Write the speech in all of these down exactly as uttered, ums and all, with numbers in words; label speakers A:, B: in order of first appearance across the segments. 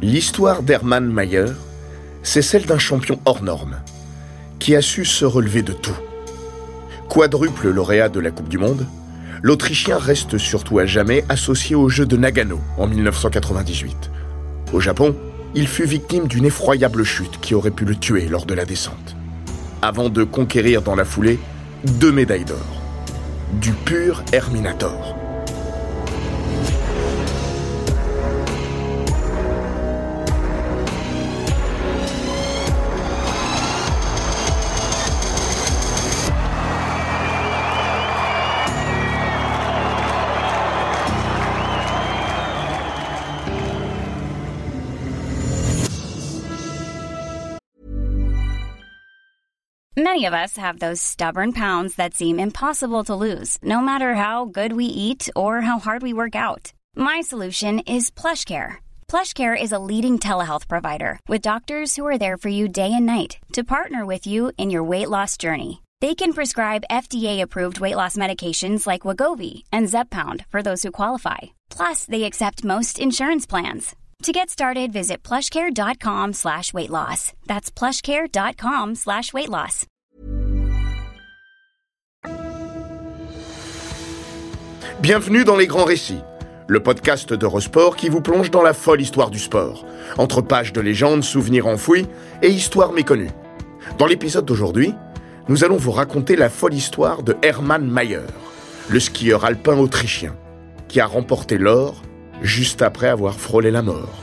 A: L'histoire d'Hermann Maier, c'est celle d'un champion hors norme, qui a su se relever de tout. Quadruple lauréat de la Coupe du Monde, l'Autrichien reste surtout à jamais associé aux Jeux de Nagano en dix-neuf cent quatre-vingt-dix-huit. Au Japon, il fut victime d'une effroyable chute qui aurait pu le tuer lors de la descente. Avant de conquérir dans la foulée deux médailles d'or. Du pur Herminator.
B: Many of us have those stubborn pounds that seem impossible to lose, no matter how good we eat or how hard we work out. My solution is PlushCare. PlushCare is a leading telehealth provider with doctors who are there for you day and night to partner with you in your weight loss journey. They can prescribe F D A-approved weight loss medications like Wegovy and Zepbound for those who qualify. Plus, they accept most insurance plans. To get started, visit plushcare.com slash weight loss. That's plushcare.com slash weight loss.
A: Bienvenue dans Les Grands Récits, le podcast d'Eurosport qui vous plonge dans la folle histoire du sport, entre pages de légendes, souvenirs enfouis et histoires méconnues. Dans l'épisode d'aujourd'hui, nous allons vous raconter la folle histoire de Hermann Maier, le skieur alpin autrichien, qui a remporté l'or juste après avoir frôlé la mort.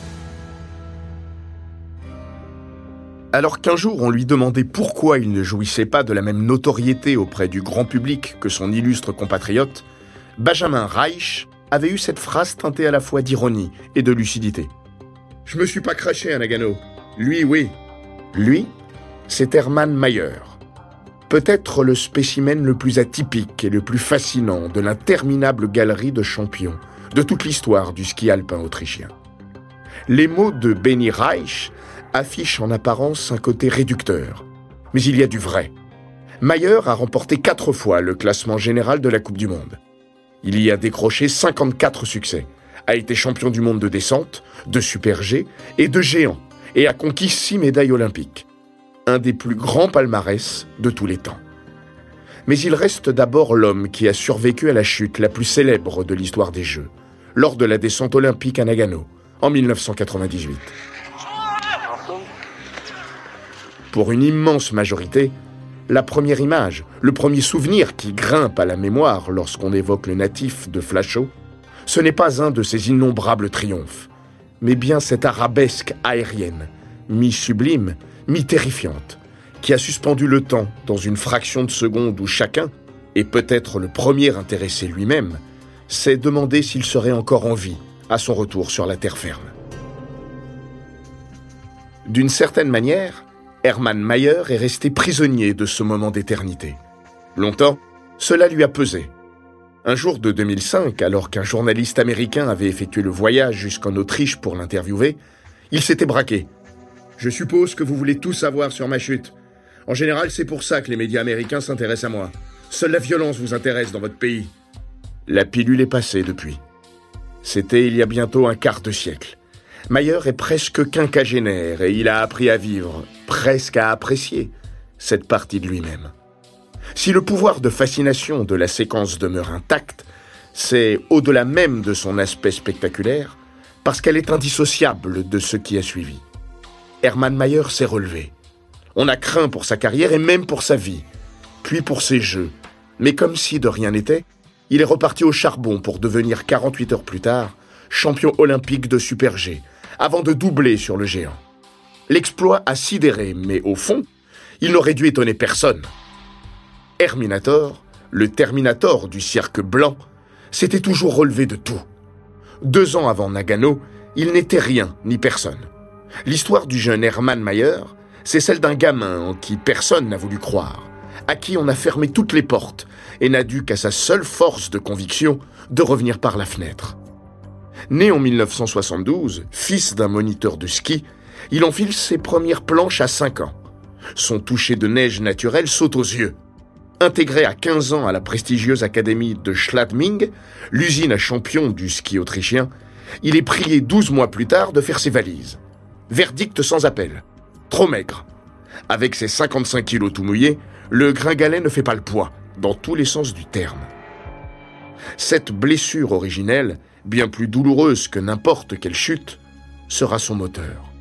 A: Alors qu'un jour on lui demandait pourquoi il ne jouissait pas de la même notoriété auprès du grand public que son illustre compatriote, Benjamin Reich avait eu cette phrase teintée à la fois d'ironie et de lucidité. « Je me suis pas craché à Nagano. Lui, oui. » Lui, c'est Hermann Maier. Peut-être le spécimen le plus atypique et le plus fascinant de l'interminable galerie de champions de toute l'histoire du ski alpin autrichien. Les mots de Benny Reich affichent en apparence un côté réducteur, mais il y a du vrai. Maier a remporté quatre fois le classement général de la Coupe du Monde. Il y a décroché cinquante-quatre succès, a été champion du monde de descente, de super G et de géant, et a conquis six médailles olympiques. Un des plus grands palmarès de tous les temps. Mais il reste d'abord l'homme qui a survécu à la chute la plus célèbre de l'histoire des Jeux, lors de la descente olympique à Nagano, en dix-neuf cent quatre-vingt-dix-huit. Pour une immense majorité, la première image, le premier souvenir qui grimpe à la mémoire lorsqu'on évoque le natif de Flachau, ce n'est pas un de ces innombrables triomphes, mais bien cette arabesque aérienne, mi-sublime, mi-terrifiante, qui a suspendu le temps dans une fraction de seconde où chacun, et peut-être le premier intéressé lui-même, s'est demandé s'il serait encore en vie à son retour sur la terre ferme. D'une certaine manière, Hermann Maier est resté prisonnier de ce moment d'éternité. Longtemps, cela lui a pesé. Un jour de deux mille cinq, alors qu'un journaliste américain avait effectué le voyage jusqu'en Autriche pour l'interviewer, il s'était braqué. « Je suppose que vous voulez tout savoir sur ma chute. En général, c'est pour ça que les médias américains s'intéressent à moi. Seule la violence vous intéresse dans votre pays. » La pilule est passée depuis. C'était il y a bientôt un quart de siècle. Maier est presque quinquagénaire et il a appris à vivre, presque à apprécier, cette partie de lui-même. Si le pouvoir de fascination de la séquence demeure intact, c'est au-delà même de son aspect spectaculaire, parce qu'elle est indissociable de ce qui a suivi. Hermann Maier s'est relevé. On a craint pour sa carrière et même pour sa vie, puis pour ses Jeux. Mais comme si de rien n'était, il est reparti au charbon pour devenir quarante-huit heures plus tard champion olympique de super G, avant de doubler sur le géant. L'exploit a sidéré, mais au fond, il n'aurait dû étonner personne. Herminator, le Terminator du cirque blanc, s'était toujours relevé de tout. Deux ans avant Nagano, il n'était rien ni personne. L'histoire du jeune Hermann Maier, c'est celle d'un gamin en qui personne n'a voulu croire, à qui on a fermé toutes les portes et n'a dû qu'à sa seule force de conviction de revenir par la fenêtre. Né en dix-neuf cent soixante-douze, fils d'un moniteur de ski, il enfile ses premières planches à cinq ans. Son toucher de neige naturelle saute aux yeux. Intégré à quinze ans à la prestigieuse académie de Schladming, l'usine à champions du ski autrichien, Il est prié douze mois plus tard de faire ses valises. Verdict sans appel. Trop maigre. Avec ses cinquante-cinq kilos tout mouillés, le gringalet ne fait pas le poids, dans tous les sens du terme. Cette blessure originelle, bien plus douloureuse que n'importe quelle chute, sera son moteur.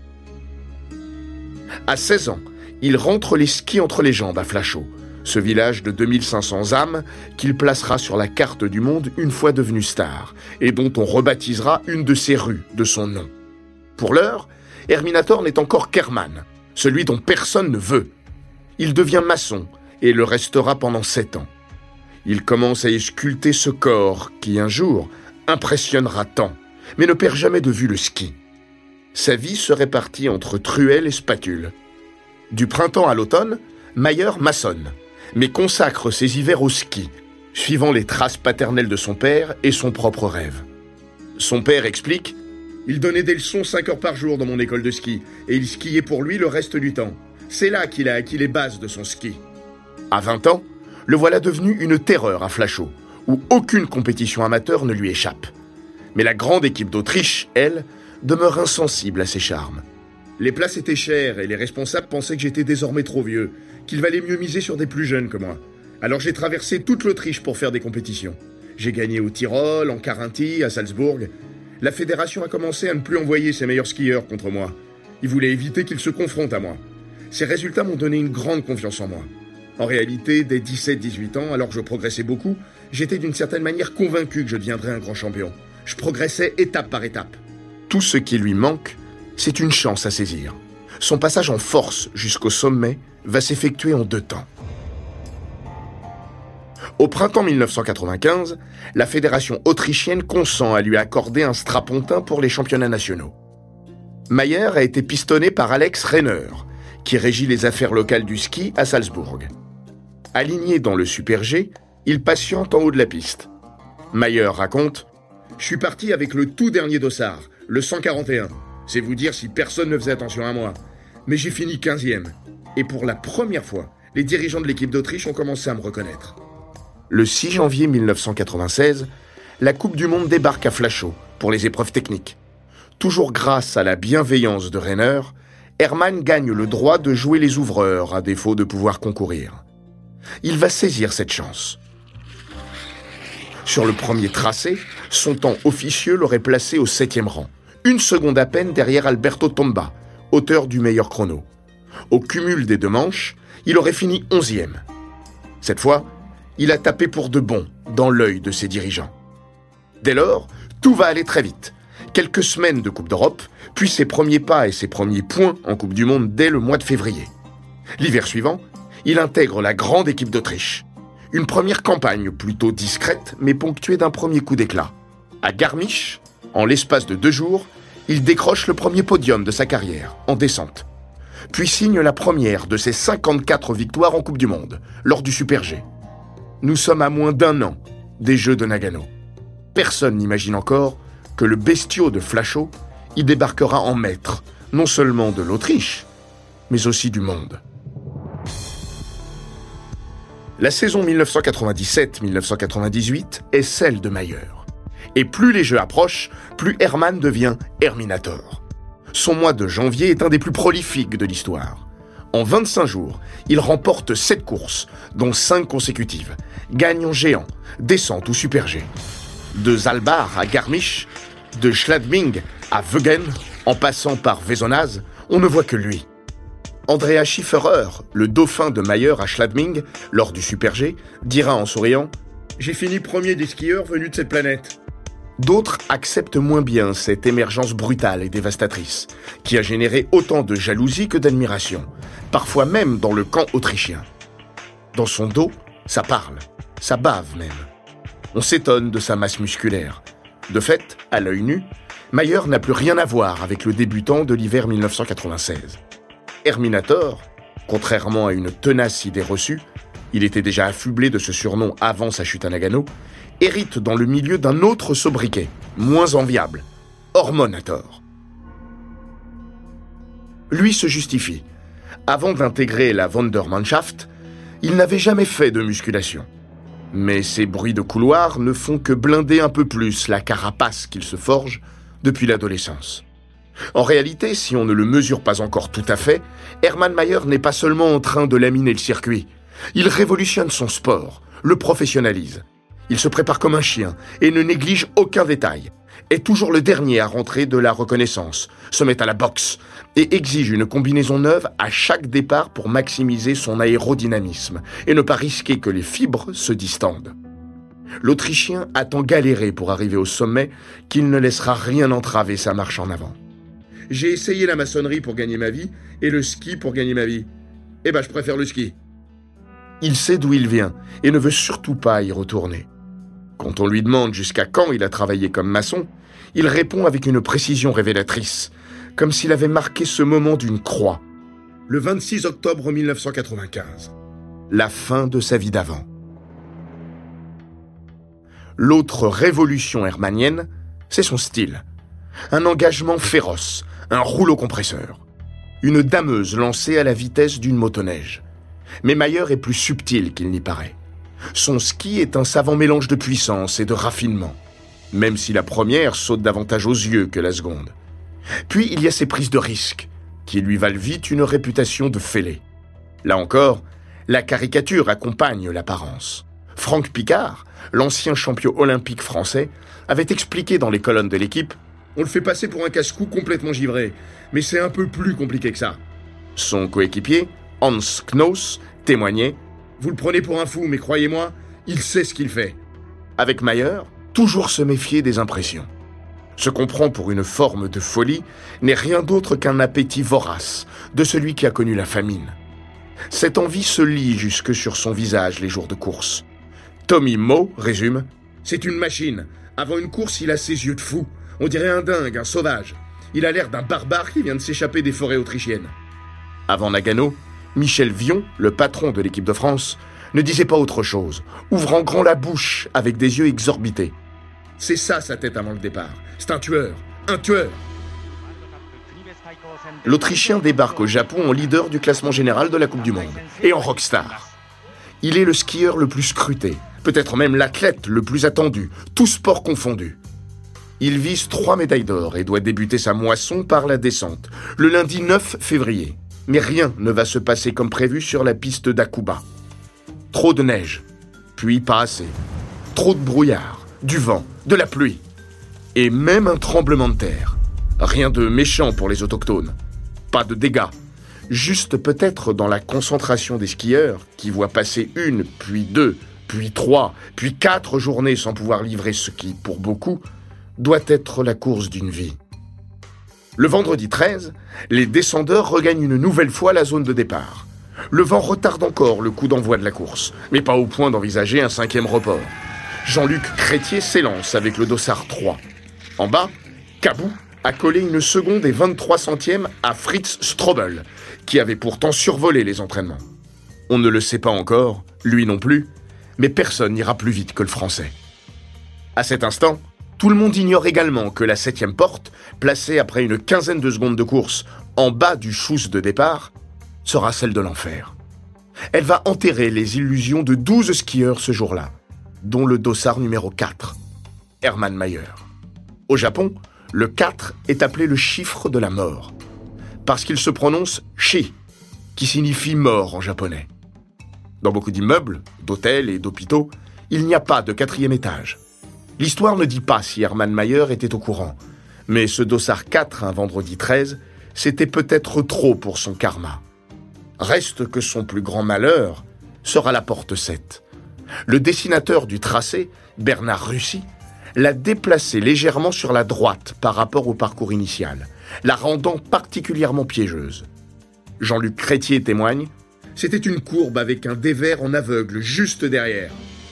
A: À seize ans, il rentre les skis entre les jambes à Flachau, ce village de deux mille cinq cents âmes qu'il placera sur la carte du monde une fois devenu star, et dont on rebaptisera une de ses rues de son nom. Pour l'heure, Herminator n'est encore qu'Hermann, celui dont personne ne veut. Il devient maçon et le restera pendant sept ans. Il commence à y sculpter ce corps qui, un jour, impressionnera tant, mais ne perd jamais de vue le ski. Sa vie se répartit entre truelle et spatule. Du printemps à l'automne, Mayer maçonne, mais consacre ses hivers au ski, suivant les traces paternelles de son père et son propre rêve. Son père explique « Il donnait des leçons cinq heures par jour dans mon école de ski, et il skiait pour lui le reste du temps. C'est là qu'il a acquis les bases de son ski. » À vingt ans, le voilà devenu une terreur à Flachau, où aucune compétition amateur ne lui échappe. Mais la grande équipe d'Autriche, elle, demeure insensible à ses charmes. Les places étaient chères et les responsables pensaient que j'étais désormais trop vieux, qu'il valait mieux miser sur des plus jeunes que moi. Alors j'ai traversé toute l'Autriche pour faire des compétitions. J'ai gagné au Tyrol, en Carinthie, à Salzbourg. La fédération a commencé à ne plus envoyer ses meilleurs skieurs contre moi. Ils voulaient éviter qu'ils se confrontent à moi. Ces résultats m'ont donné une grande confiance en moi. En réalité, dès dix-sept dix-huit ans, alors que je progressais beaucoup, j'étais d'une certaine manière convaincu que je deviendrais un grand champion. Je progressais étape par étape. Tout ce qui lui manque, c'est une chance à saisir. Son passage en force jusqu'au sommet va s'effectuer en deux temps. Au printemps mille neuf cent quatre-vingt-quinze, la fédération autrichienne consent à lui accorder un strapontin pour les championnats nationaux. Mayer a été pistonné par Alex Renner, qui régit les affaires locales du ski à Salzbourg. Aligné dans le Super G, il patiente en haut de la piste. Mayer raconte « Je suis parti avec le tout dernier dossard, le cent quarante et un. C'est vous dire si personne ne faisait attention à moi. Mais j'ai fini quinzième. Et pour la première fois, les dirigeants de l'équipe d'Autriche ont commencé à me reconnaître. » Le six janvier mille neuf cent quatre-vingt-seize, la Coupe du Monde débarque à Flachau pour les épreuves techniques. Toujours grâce à la bienveillance de Renner, Hermann gagne le droit de jouer les ouvreurs à défaut de pouvoir concourir. Il va saisir cette chance. Sur le premier tracé, son temps officieux l'aurait placé au septième rang, une seconde à peine derrière Alberto Tomba, auteur du meilleur chrono. Au cumul des deux manches, il aurait fini onzième. Cette fois, il a tapé pour de bon dans l'œil de ses dirigeants. Dès lors, tout va aller très vite. Quelques semaines de Coupe d'Europe, puis ses premiers pas et ses premiers points en Coupe du Monde dès le mois de février. L'hiver suivant, il intègre la grande équipe d'Autriche. Une première campagne plutôt discrète, mais ponctuée d'un premier coup d'éclat. À Garmisch, en l'espace de deux jours, il décroche le premier podium de sa carrière, en descente. Puis signe la première de ses cinquante-quatre victoires en Coupe du Monde, lors du Super G. Nous sommes à moins d'un an des Jeux de Nagano. Personne n'imagine encore que le bestiau de Flachau y débarquera en maître, non seulement de l'Autriche, mais aussi du monde. La saison mille neuf cent quatre-vingt-dix-sept mille neuf cent quatre-vingt-dix-huit est celle de Mayer. Et plus les Jeux approchent, plus Hermann devient Herminator. Son mois de janvier est un des plus prolifiques de l'histoire. En vingt-cinq jours, il remporte sept courses, dont cinq consécutives, gagne en géant, descente ou Super G. De Saalbach à Garmisch, de Schladming à Wögen, en passant par Vezonaz, on ne voit que lui. Andrea Schifferer, le dauphin de Mayer à Schladming, lors du Super G, dira en souriant « J'ai fini premier des skieurs venus de cette planète ». D'autres acceptent moins bien cette émergence brutale et dévastatrice, qui a généré autant de jalousie que d'admiration, parfois même dans le camp autrichien. Dans son dos, ça parle, ça bave même. On s'étonne de sa masse musculaire. De fait, à l'œil nu, Mayer n'a plus rien à voir avec le débutant de l'hiver mille neuf cent quatre-vingt-seize. Herminator, contrairement à une tenace idée reçue, il était déjà affublé de ce surnom avant sa chute à Nagano, hérite dans le milieu d'un autre sobriquet, moins enviable, Hormonator. Lui se justifie. Avant d'intégrer la Wandermannschaft, il n'avait jamais fait de musculation. Mais ces bruits de couloir ne font que blinder un peu plus la carapace qu'il se forge depuis l'adolescence. En réalité, si on ne le mesure pas encore tout à fait, Hermann Maier n'est pas seulement en train de laminer le circuit. Il révolutionne son sport, le professionnalise. Il se prépare comme un chien et ne néglige aucun détail. Est toujours le dernier à rentrer de la reconnaissance, se met à la boxe et exige une combinaison neuve à chaque départ pour maximiser son aérodynamisme et ne pas risquer que les fibres se distendent. L'Autrichien a tant galéré pour arriver au sommet qu'il ne laissera rien entraver sa marche en avant. J'ai essayé la maçonnerie pour gagner ma vie et le ski pour gagner ma vie. Eh ben, je préfère le ski. Il sait d'où il vient et ne veut surtout pas y retourner. Quand on lui demande jusqu'à quand il a travaillé comme maçon, il répond avec une précision révélatrice, comme s'il avait marqué ce moment d'une croix. Le vingt-six octobre mille neuf cent quatre-vingt-quinze. La fin de sa vie d'avant. L'autre révolution hermannienne, c'est son style. Un engagement féroce, un rouleau compresseur. Une dameuse lancée à la vitesse d'une motoneige. Mais Maier est plus subtil qu'il n'y paraît. Son ski est un savant mélange de puissance et de raffinement, même si la première saute davantage aux yeux que la seconde. Puis il y a ses prises de risque, qui lui valent vite une réputation de fêlé. Là encore, la caricature accompagne l'apparence. Franck Picard, l'ancien champion olympique français, avait expliqué dans les colonnes de l'équipe « On le fait passer pour un casse-cou complètement givré, mais c'est un peu plus compliqué que ça. » Son coéquipier, Hans Knoos, témoignait « Vous le prenez pour un fou, mais croyez-moi, il sait ce qu'il fait. » Avec Maier, toujours se méfier des impressions. Ce qu'on prend pour une forme de folie n'est rien d'autre qu'un appétit vorace de celui qui a connu la famine. Cette envie se lit jusque sur son visage les jours de course. Tommy Moe résume « C'est une machine. Avant une course, il a ses yeux de fou. On dirait un dingue, un sauvage. Il a l'air d'un barbare qui vient de s'échapper des forêts autrichiennes. » Avant Nagano, Michel Vion, le patron de l'équipe de France, ne disait pas autre chose, ouvrant grand la bouche avec des yeux exorbités. C'est ça sa tête avant le départ. C'est un tueur, un tueur. L'Autrichien débarque au Japon en leader du classement général de la Coupe du Monde et en rockstar. Il est le skieur le plus scruté, peut-être même l'athlète le plus attendu, tous sports confondus. Il vise trois médailles d'or et doit débuter sa moisson par la descente, le lundi neuf février. Mais rien ne va se passer comme prévu sur la piste d'Akuba. Trop de neige, puis pas assez. Trop de brouillard, du vent, de la pluie. Et même un tremblement de terre. Rien de méchant pour les autochtones. Pas de dégâts. Juste peut-être dans la concentration des skieurs qui voient passer une, puis deux, puis trois, puis quatre journées sans pouvoir livrer ce qui, pour beaucoup, doit être la course d'une vie. Le vendredi treize, les descendeurs regagnent une nouvelle fois la zone de départ. Le vent retarde encore le coup d'envoi de la course, mais pas au point d'envisager un cinquième report. Jean-Luc Crétier s'élance avec le dossard trois. En bas, Cabou a collé une seconde et vingt-trois centièmes à Fritz Strobel, qui avait pourtant survolé les entraînements. On ne le sait pas encore, lui non plus, mais personne n'ira plus vite que le Français. À cet instant, tout le monde ignore également que la septième porte, placée après une quinzaine de secondes de course en bas du chousse de départ, sera celle de l'enfer. Elle va enterrer les illusions de douze skieurs ce jour-là, dont le dossard numéro quatre, Hermann Maier. Au Japon, le quatre est appelé le chiffre de la mort, parce qu'il se prononce « shi », qui signifie « mort » en japonais. Dans beaucoup d'immeubles, d'hôtels et d'hôpitaux, il n'y a pas de quatrième étage. L'histoire ne dit pas si Hermann Maier était au courant, mais ce dossard quatre, un vendredi treize, c'était peut-être trop pour son karma. Reste que son plus grand malheur sera la porte sept. Le dessinateur du tracé, Bernard Russy, l'a déplacée légèrement sur la droite par rapport au parcours initial, la rendant particulièrement piégeuse. Jean-Luc Crétier témoigne « C'était une courbe avec un dévers en aveugle juste derrière. »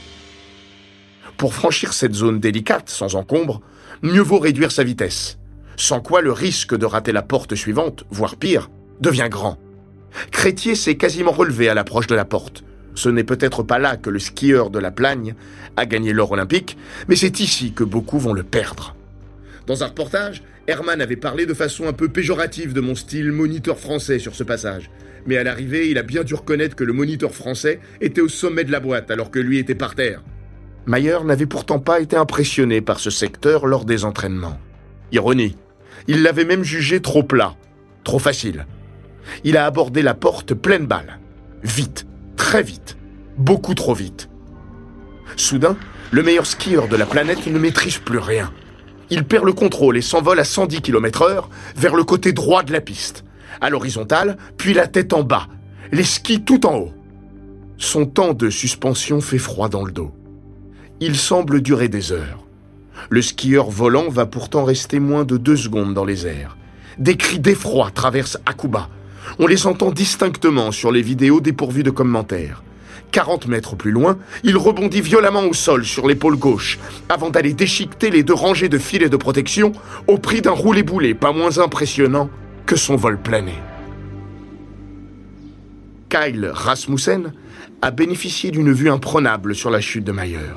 A: Pour franchir cette zone délicate, sans encombre, mieux vaut réduire sa vitesse, sans quoi le risque de rater la porte suivante, voire pire, devient grand. Crétier s'est quasiment relevé à l'approche de la porte. Ce n'est peut-être pas là que le skieur de la Plagne a gagné l'or olympique, mais c'est ici que beaucoup vont le perdre. Dans un reportage, Hermann avait parlé de façon un peu péjorative de mon style moniteur français sur ce passage. Mais à l'arrivée, il a bien dû reconnaître que le moniteur français était au sommet de la boîte alors que lui était par terre. Maier n'avait pourtant pas été impressionné par ce secteur lors des entraînements. Ironie, il l'avait même jugé trop plat, trop facile. Il a abordé la porte pleine balle. Vite, très vite, beaucoup trop vite. Soudain, le meilleur skieur de la planète ne maîtrise plus rien. Il perd le contrôle et s'envole à cent dix kilomètres heure vers le côté droit de la piste, à l'horizontale, puis la tête en bas, les skis tout en haut. Son temps de suspension fait froid dans le dos. Il semble durer des heures. Le skieur volant va pourtant rester moins de deux secondes dans les airs. Des cris d'effroi traversent Hakuba. On les entend distinctement sur les vidéos dépourvues de commentaires. quarante mètres plus loin, il rebondit violemment au sol sur l'épaule gauche, avant d'aller déchiqueter les deux rangées de filets de protection au prix d'un roulé-boulé pas moins impressionnant que son vol plané. Kyle Rasmussen a bénéficié d'une vue imprenable sur la chute de Mayer.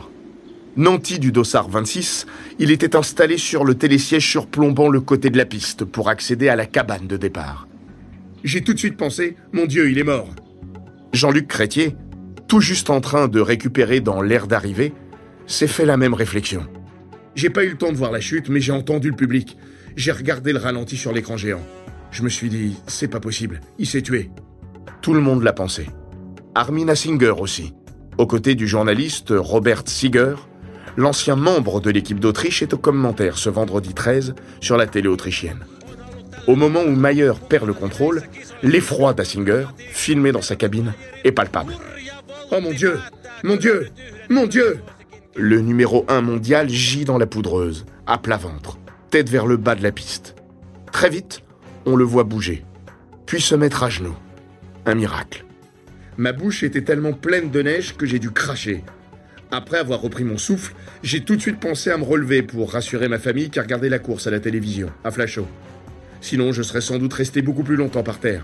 A: Nanti du Dossard vingt-six, il était installé sur le télésiège surplombant le côté de la piste pour accéder à la cabane de départ. J'ai tout de suite pensé, mon Dieu, il est mort. Jean-Luc Crétier, tout juste en train de récupérer dans l'aire d'arrivée, s'est fait la même réflexion. J'ai pas eu le temps de voir la chute, mais j'ai entendu le public. J'ai regardé le ralenti sur l'écran géant. Je me suis dit, c'est pas possible, il s'est tué. Tout le monde l'a pensé. Armin Assinger aussi. Aux côtés du journaliste Robert Seeger, l'ancien membre de l'équipe d'Autriche est au commentaire ce vendredi treize sur la télé autrichienne. Au moment où Mayer perd le contrôle, l'effroi d'Assinger, filmé dans sa cabine, est palpable. « Oh mon Dieu! Mon Dieu! Mon Dieu !» Le numéro un mondial gît dans la poudreuse, à plat ventre, tête vers le bas de la piste. Très vite, on le voit bouger, puis se mettre à genoux. Un miracle. Ma bouche était tellement pleine de neige que j'ai dû cracher. Après avoir repris mon souffle, j'ai tout de suite pensé à me relever pour rassurer ma famille qui regardait la course à la télévision, à Flachot. Sinon, je serais sans doute resté beaucoup plus longtemps par terre.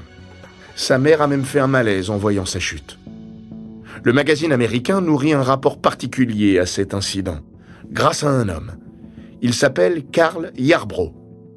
A: Sa mère a même fait un malaise en voyant sa chute. Le magazine américain nourrit un rapport particulier à cet incident, grâce à un homme. Il s'appelle Karl Yarbrough.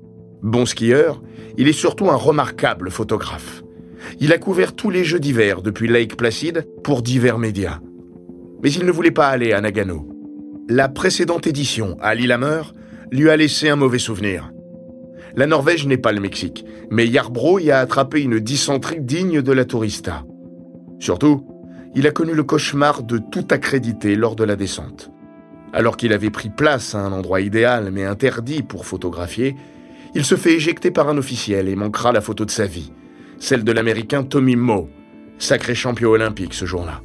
A: Bon skieur, il est surtout un remarquable photographe. Il a couvert tous les Jeux d'hiver depuis Lake Placid pour divers médias. Mais il ne voulait pas aller à Nagano. La précédente édition, à Lillehammer, lui a laissé un mauvais souvenir. La Norvège n'est pas le Mexique, mais Yarbrough y a attrapé une dysenterie digne de la tourista. Surtout, il a connu le cauchemar de tout accréditer lors de la descente. Alors qu'il avait pris place à un endroit idéal mais interdit pour photographier, il se fait éjecter par un officiel et manquera la photo de sa vie, celle de l'Américain Tommy Moe, sacré champion olympique ce jour-là.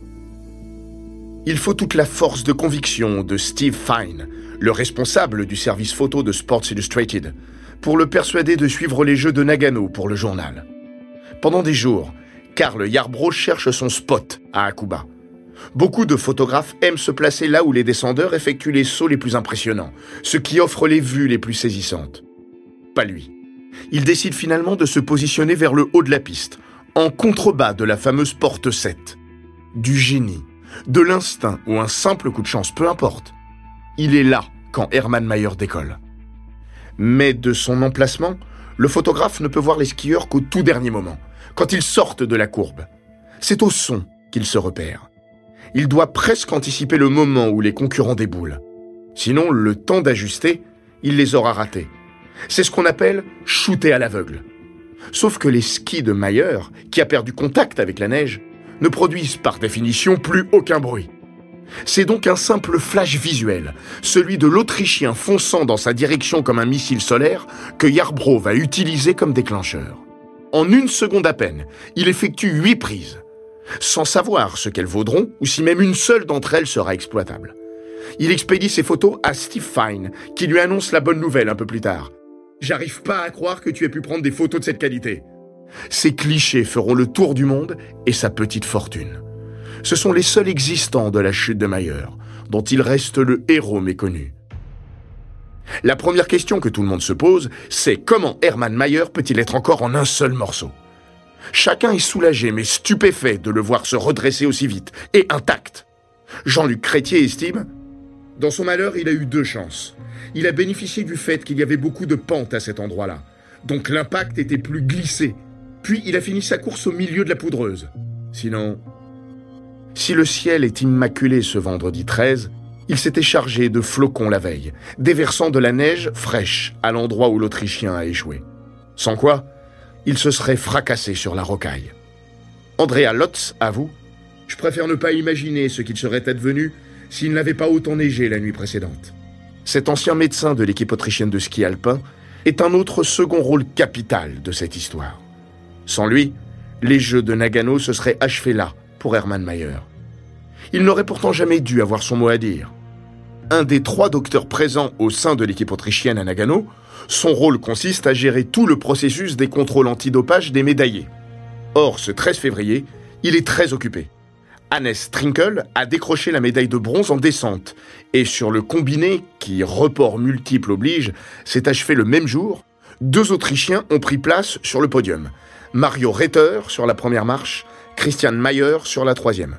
A: Il faut toute la force de conviction de Steve Fine, le responsable du service photo de Sports Illustrated, pour le persuader de suivre les Jeux de Nagano pour le journal. Pendant des jours, Karl Yarbrough cherche son spot à Hakuba. Beaucoup de photographes aiment se placer là où les descendeurs effectuent les sauts les plus impressionnants, ce qui offre les vues les plus saisissantes. Pas lui. Il décide finalement de se positionner vers le haut de la piste, en contrebas de la fameuse porte sept. Du génie, de l'instinct ou un simple coup de chance, peu importe. Il est là quand Hermann Maier décolle. Mais de son emplacement, le photographe ne peut voir les skieurs qu'au tout dernier moment, quand ils sortent de la courbe. C'est au son qu'il se repère. Il doit presque anticiper le moment où les concurrents déboulent. Sinon, le temps d'ajuster, il les aura ratés. C'est ce qu'on appelle « shooter à l'aveugle ». Sauf que les skis de Maier, qui a perdu contact avec la neige, ne produisent par définition plus aucun bruit. C'est donc un simple flash visuel, celui de l'Autrichien fonçant dans sa direction comme un missile solaire, que Yarbrough va utiliser comme déclencheur. En une seconde à peine, il effectue huit prises, sans savoir ce qu'elles vaudront ou si même une seule d'entre elles sera exploitable. Il expédie ses photos à Steve Fine, qui lui annonce la bonne nouvelle un peu plus tard. « J'arrive pas à croire que tu aies pu prendre des photos de cette qualité. » Ces clichés feront le tour du monde et sa petite fortune. Ce sont les seuls existants de la chute de Maier, dont il reste le héros méconnu. La première question que tout le monde se pose, c'est comment Hermann Maier peut-il être encore en un seul morceau ? Chacun est soulagé mais stupéfait de le voir se redresser aussi vite et intact. Jean-Luc Crétier estime « Dans son malheur, il a eu deux chances. Il a bénéficié du fait qu'il y avait beaucoup de pentes à cet endroit-là, donc l'impact était plus glissé. Puis il a fini sa course au milieu de la poudreuse. Sinon... » Si le ciel est immaculé ce vendredi treize, Il s'était chargé de flocons la veille, déversant de la neige fraîche à l'endroit où l'Autrichien a échoué. Sans quoi, il se serait fracassé sur la rocaille. Andrea Lotz avoue « Je préfère ne pas imaginer ce qu'il serait advenu s'il n'avait pas autant neigé la nuit précédente. » Cet ancien médecin de l'équipe autrichienne de ski alpin est un autre second rôle capital de cette histoire. Sans lui, les Jeux de Nagano se seraient achevés là pour Hermann Maier. Il n'aurait pourtant jamais dû avoir son mot à dire. Un des trois docteurs présents au sein de l'équipe autrichienne à Nagano, son rôle consiste à gérer tout le processus des contrôles antidopage des médaillés. Or, ce treize février, il est très occupé. Hannes Trinkel a décroché la médaille de bronze en descente, et sur le combiné, qui report multiple oblige, s'est achevé le même jour, deux Autrichiens ont pris place sur le podium. Mario Retter sur la première marche, Christian Maier sur la troisième.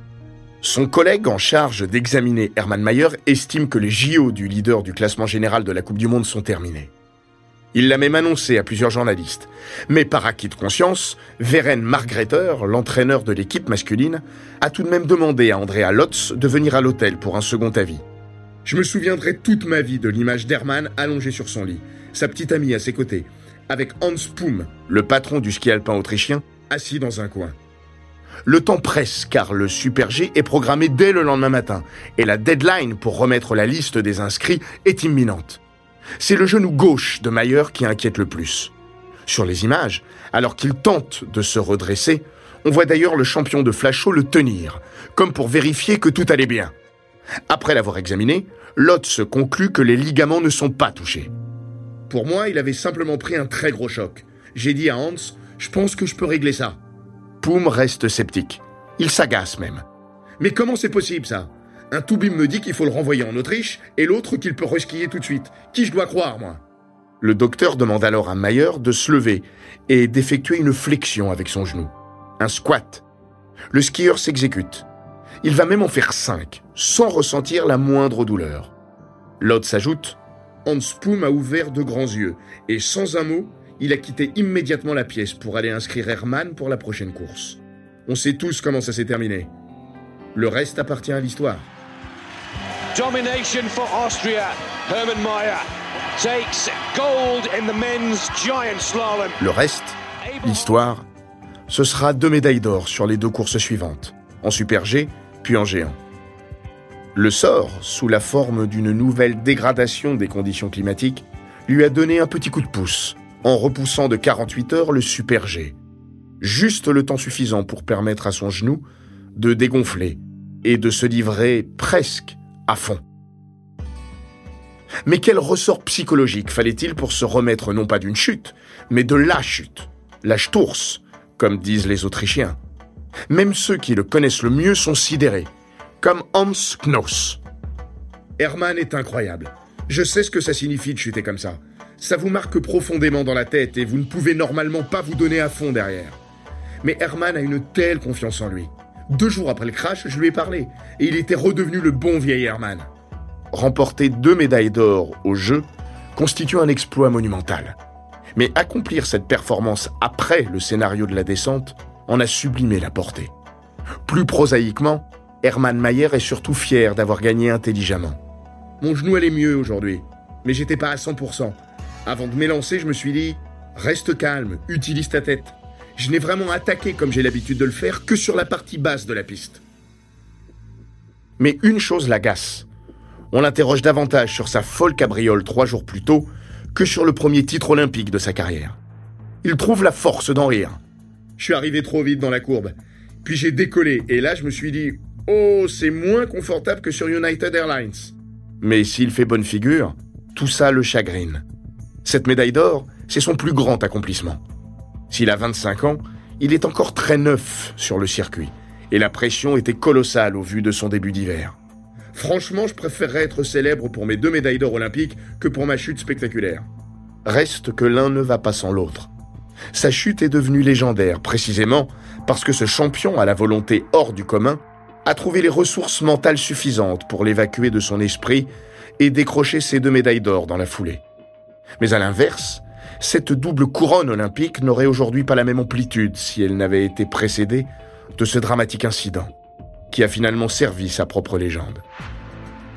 A: Son collègue en charge d'examiner Hermann Maier estime que les J O du leader du classement général de la Coupe du Monde sont terminés. Il l'a même annoncé à plusieurs journalistes. Mais par acquis de conscience, Veren Margreter, l'entraîneur de l'équipe masculine, a tout de même demandé à Andrea Lotz de venir à l'hôtel pour un second avis. « Je me souviendrai toute ma vie de l'image d'Hermann allongé sur son lit, sa petite amie à ses côtés, avec Hans Poum, le patron du ski alpin autrichien, assis dans un coin. Le temps presse car le Super G est programmé dès le lendemain matin et la deadline pour remettre la liste des inscrits est imminente. C'est le genou gauche de Maier qui inquiète le plus. Sur les images, alors qu'il tente de se redresser, on voit d'ailleurs le champion de Flachot le tenir, comme pour vérifier que tout allait bien. Après l'avoir examiné, Lotz conclut que les ligaments ne sont pas touchés. Pour moi, il avait simplement pris un très gros choc. J'ai dit à Hans, je pense que je peux régler ça. Poum reste sceptique. Il s'agace même. Mais comment c'est possible ça ? Un toubib me dit qu'il faut le renvoyer en Autriche et l'autre qu'il peut reskier tout de suite. Qui je dois croire, moi ? Le docteur demande alors à Maier de se lever et d'effectuer une flexion avec son genou. Un squat. Le skieur s'exécute. Il va même en faire cinq, sans ressentir la moindre douleur. Lotz ajoute « Hans Poum a ouvert de grands yeux et sans un mot, il a quitté immédiatement la pièce pour aller inscrire Hermann pour la prochaine course. On sait tous comment ça s'est terminé. Le reste appartient à l'histoire. »
C: Domination for Austria. Hermann Maier takes gold in the men's giant slalom.
A: Le reste, l'histoire, ce sera deux médailles d'or sur les deux courses suivantes, en Super G puis en géant. Le sort, sous la forme d'une nouvelle dégradation des conditions climatiques, lui a donné un petit coup de pouce, en repoussant de quarante-huit heures le Super G. Juste le temps suffisant pour permettre à son genou de dégonfler et de se livrer presque à fond. Mais quel ressort psychologique fallait-il pour se remettre non pas d'une chute, mais de la chute, la Sturz, comme disent les Autrichiens. Même ceux qui le connaissent le mieux sont sidérés, comme Hans Knoss. Hermann est incroyable. Je sais ce que ça signifie de chuter comme ça. Ça vous marque profondément dans la tête et vous ne pouvez normalement pas vous donner à fond derrière. Mais Hermann a une telle confiance en lui. Deux jours après le crash, je lui ai parlé, et il était redevenu le bon vieil Hermann. Remporter deux médailles d'or aux Jeux constitue un exploit monumental. Mais accomplir cette performance après le scénario de la descente en a sublimé la portée. Plus prosaïquement, Hermann Maier est surtout fier d'avoir gagné intelligemment. Mon genou allait mieux aujourd'hui, mais j'étais pas à cent pour cent. Avant de m'élancer, je me suis dit « Reste calme, utilise ta tête ». Je n'ai vraiment attaqué comme j'ai l'habitude de le faire que sur la partie basse de la piste. Mais une chose l'agace. On l'interroge davantage sur sa folle cabriole trois jours plus tôt que sur le premier titre olympique de sa carrière. Il trouve la force d'en rire. Je suis arrivé trop vite dans la courbe. Puis j'ai décollé et là je me suis dit « Oh, c'est moins confortable que sur United Airlines ». Mais s'il fait bonne figure, tout ça le chagrine. Cette médaille d'or, c'est son plus grand accomplissement. S'il a vingt-cinq ans, il est encore très neuf sur le circuit, et la pression était colossale au vu de son début d'hiver. Franchement, je préférerais être célèbre pour mes deux médailles d'or olympiques que pour ma chute spectaculaire. Reste que l'un ne va pas sans l'autre. Sa chute est devenue légendaire, précisément parce que ce champion à la volonté hors du commun a trouvé les ressources mentales suffisantes pour l'évacuer de son esprit et décrocher ses deux médailles d'or dans la foulée. Mais à l'inverse, cette double couronne olympique n'aurait aujourd'hui pas la même amplitude si elle n'avait été précédée de ce dramatique incident, qui a finalement servi sa propre légende.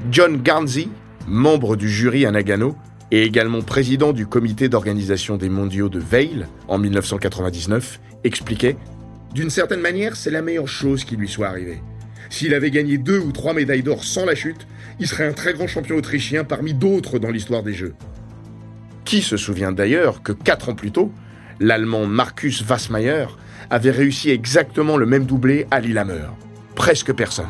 A: John Garnsey, membre du jury à Nagano et également président du comité d'organisation des mondiaux de Vail en dix-neuf cent quatre-vingt-dix-neuf, expliquait « D'une certaine manière, c'est la meilleure chose qui lui soit arrivée. S'il avait gagné deux ou trois médailles d'or sans la chute, il serait un très grand champion autrichien parmi d'autres dans l'histoire des Jeux. » Qui se souvient d'ailleurs que quatre ans plus tôt, l'Allemand Markus Wassmeyer avait réussi exactement le même doublé à Lillehammer. Presque personne.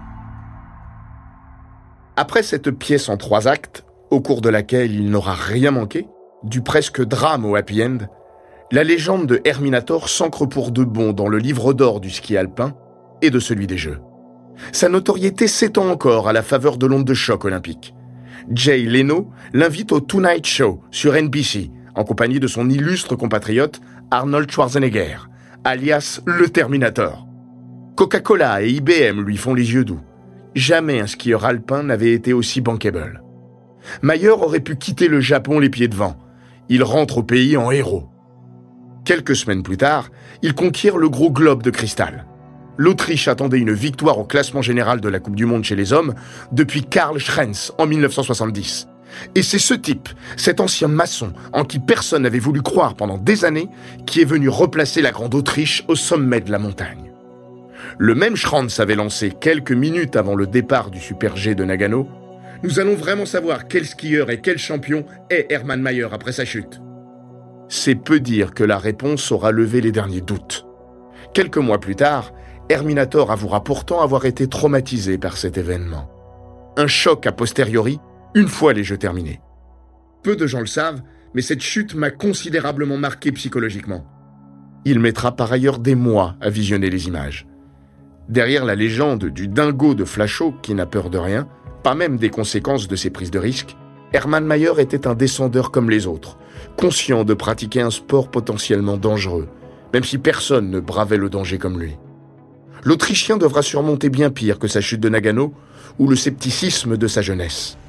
A: Après cette pièce en trois actes, au cours de laquelle il n'aura rien manqué, du presque drame au happy end, la légende de Herminator s'ancre pour de bon dans le livre d'or du ski alpin et de celui des Jeux. Sa notoriété s'étend encore à la faveur de l'onde de choc olympique. Jay Leno l'invite au Tonight Show sur N B C, en compagnie de son illustre compatriote Arnold Schwarzenegger, alias le Terminator. Coca-Cola et I B M lui font les yeux doux. Jamais un skieur alpin n'avait été aussi bankable. Mayer aurait pu quitter le Japon les pieds devant. Il rentre au pays en héros. Quelques semaines plus tard, il conquiert le gros globe de cristal. L'Autriche attendait une victoire au classement général de la Coupe du Monde chez les hommes depuis Karl Schrenz en dix-neuf cent soixante-dix. Et c'est ce type, cet ancien maçon, en qui personne n'avait voulu croire pendant des années, qui est venu replacer la grande Autriche au sommet de la montagne. Le même Schrenz avait lancé quelques minutes avant le départ du Super G de Nagano « Nous allons vraiment savoir quel skieur et quel champion est Hermann Maier après sa chute. » C'est peu dire que la réponse aura levé les derniers doutes. Quelques mois plus tard, Herminator avouera pourtant avoir été traumatisé par cet événement. Un choc a posteriori, une fois les Jeux terminés. Peu de gens le savent, mais cette chute m'a considérablement marqué psychologiquement. Il mettra par ailleurs des mois à visionner les images. Derrière la légende du dingo de Flachau qui n'a peur de rien, pas même des conséquences de ses prises de risques, Hermann Maier était un descendeur comme les autres, conscient de pratiquer un sport potentiellement dangereux, même si personne ne bravait le danger comme lui. L'Autrichien devra surmonter bien pire que sa chute de Nagano ou le scepticisme de sa jeunesse.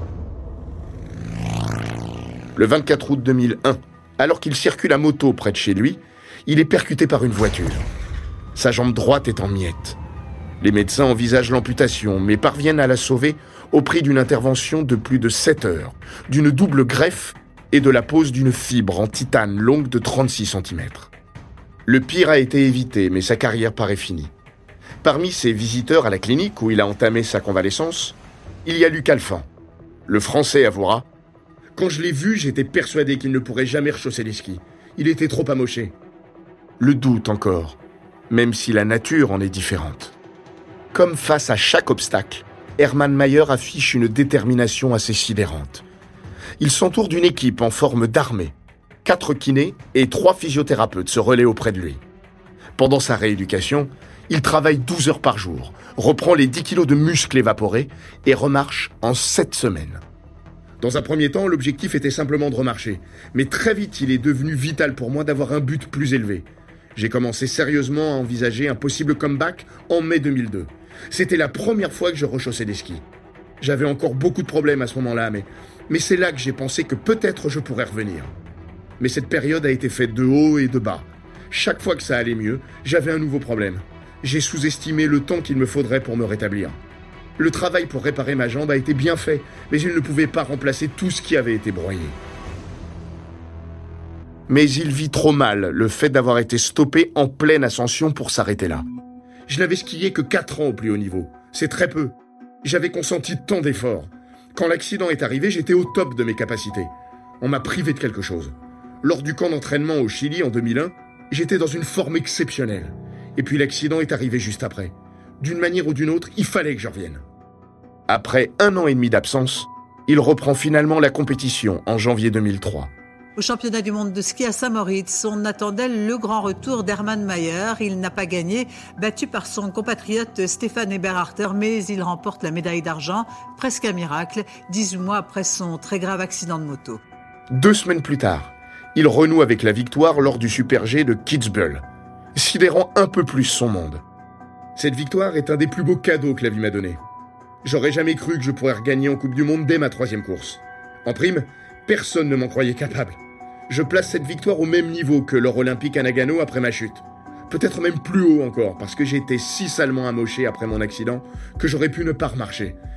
A: Le vingt-quatre août deux mille un, alors qu'il circule à moto près de chez lui, il est percuté par une voiture. Sa jambe droite est en miettes. Les médecins envisagent l'amputation, mais parviennent à la sauver au prix d'une intervention de plus de sept heures, d'une double greffe et de la pose d'une fibre en titane longue de trente-six centimètres. Le pire a été évité, mais sa carrière paraît finie. Parmi ses visiteurs à la clinique où il a entamé sa convalescence, il y a Luc Alphand. Le Français avouera « Quand je l'ai vu, j'étais persuadé qu'il ne pourrait jamais rechausser les skis. Il était trop amoché. » Le doute encore, même si la nature en est différente. Comme face à chaque obstacle, Hermann Maier affiche une détermination assez sidérante. Il s'entoure d'une équipe en forme d'armée. Quatre kinés et trois physiothérapeutes se relaient auprès de lui. Pendant sa rééducation, il travaille douze heures par jour, reprend les dix kilos de muscles évaporés et remarche en sept semaines. Dans un premier temps, l'objectif était simplement de remarcher. Mais très vite, il est devenu vital pour moi d'avoir un but plus élevé. J'ai commencé sérieusement à envisager un possible comeback en mai deux mille deux. C'était la première fois que je rechaussais des skis. J'avais encore beaucoup de problèmes à ce moment-là, mais, mais c'est là que j'ai pensé que peut-être je pourrais revenir. Mais cette période a été faite de haut et de bas. Chaque fois que ça allait mieux, j'avais un nouveau problème. J'ai sous-estimé le temps qu'il me faudrait pour me rétablir. Le travail pour réparer ma jambe a été bien fait, mais il ne pouvait pas remplacer tout ce qui avait été broyé. Mais il vit trop mal le fait d'avoir été stoppé en pleine ascension pour s'arrêter là. Je n'avais skié que quatre ans au plus haut niveau. C'est très peu. J'avais consenti tant d'efforts. Quand l'accident est arrivé, j'étais au top de mes capacités. On m'a privé de quelque chose. Lors du camp d'entraînement au Chili en deux mille un, j'étais dans une forme exceptionnelle. Et puis l'accident est arrivé juste après. D'une manière ou d'une autre, il fallait que je revienne. Après un an et demi d'absence, il reprend finalement la compétition en janvier deux mille trois.
D: Au championnat du monde de ski à Saint-Moritz, on attendait le grand retour d'Hermann Maier. Il n'a pas gagné, battu par son compatriote Stefan Eberharter, mais il remporte la médaille d'argent, presque un miracle, dix-huit mois après son très grave accident de moto.
A: Deux semaines plus tard, il renoue avec la victoire lors du Super G de Kitzbühel, sidérant un peu plus son monde. Cette victoire est un des plus beaux cadeaux que la vie m'a donné. J'aurais jamais cru que je pourrais regagner en Coupe du Monde dès ma troisième course. En prime, personne ne m'en croyait capable. Je place cette victoire au même niveau que l'or olympique à Nagano après ma chute. Peut-être même plus haut encore, parce que j'ai été si salement amoché après mon accident que j'aurais pu ne pas remarcher.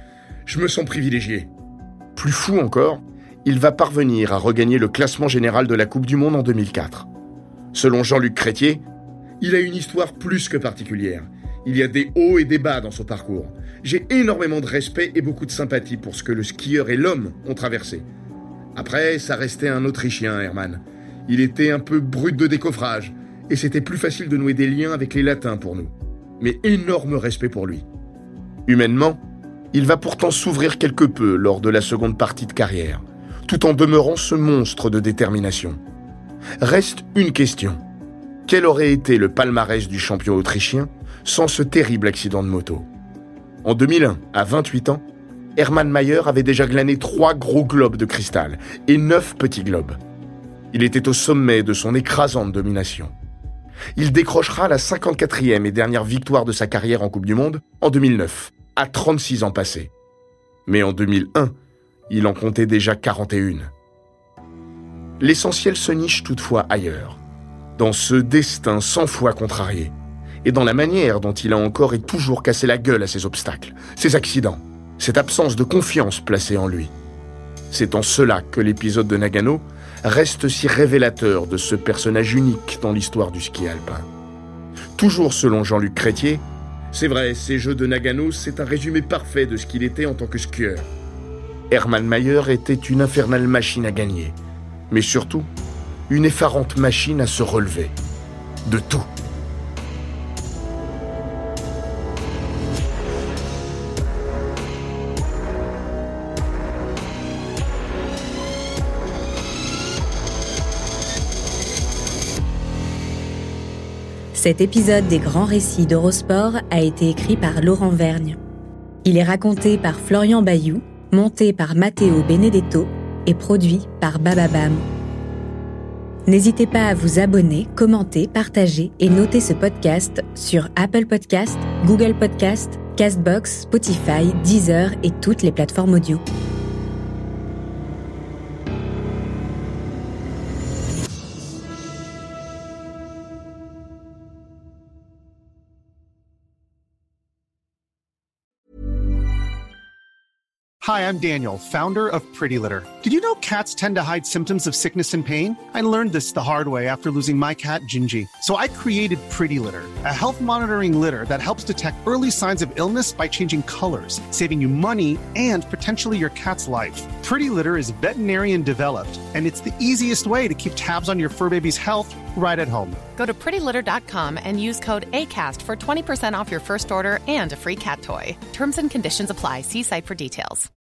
A: Je me sens privilégié. Plus fou encore, il va parvenir à regagner le classement général de la Coupe du Monde en deux mille quatre. Selon Jean-Luc Crétier, il a une histoire plus que particulière. Il y a des hauts et des bas dans son parcours. J'ai énormément de respect et beaucoup de sympathie pour ce que le skieur et l'homme ont traversé. Après, ça restait un Autrichien, Hermann. Il était un peu brut de décoffrage, et c'était plus facile de nouer des liens avec les Latins pour nous. Mais énorme respect pour lui. Humainement, il va pourtant s'ouvrir quelque peu lors de la seconde partie de carrière, tout en demeurant ce monstre de détermination. Reste une question. Quel aurait été le palmarès du champion autrichien sans ce terrible accident de moto ? En deux mille un, à vingt-huit ans, Hermann Maier avait déjà glané trois gros globes de cristal et neuf petits globes. Il était au sommet de son écrasante domination. Il décrochera la cinquante-quatrième et dernière victoire de sa carrière en Coupe du Monde en deux mille neuf, à trente-six ans passés. Mais en deux mille un, il en comptait déjà quarante et un. L'essentiel se niche toutefois ailleurs, dans ce destin cent fois contrarié, et dans la manière dont il a encore et toujours cassé la gueule à ses obstacles, ses accidents, cette absence de confiance placée en lui. C'est en cela que l'épisode de Nagano reste si révélateur de ce personnage unique dans l'histoire du ski alpin. Toujours selon Jean-Luc Crétier, c'est vrai, ces Jeux de Nagano, c'est un résumé parfait de ce qu'il était en tant que skieur. Hermann Maier était une infernale machine à gagner, mais surtout, une effarante machine à se relever. De tout.
E: Cet épisode des grands récits d'Eurosport a été écrit par Laurent Vergne. Il est raconté par Florian Bayou, monté par Matteo Benedetto et produit par Bababam. N'hésitez pas à vous abonner, commenter, partager et noter ce podcast sur Apple Podcasts, Google Podcasts, Castbox, Spotify, Deezer et toutes les plateformes audio.
F: Hi, I'm Daniel, founder of Pretty Litter. Did you know cats tend to hide symptoms of sickness and pain? I learned this the hard way after losing my cat, Gingy. So I created Pretty Litter, a health monitoring litter that helps detect early signs of illness by changing colors, saving you money and potentially your cat's life. Pretty Litter is veterinarian developed, and it's the easiest way to keep tabs on your fur baby's health right at home.
G: Go to pretty litter dot com and use code ACAST for twenty percent off your first order and a free cat toy. Terms and conditions apply. See site for details.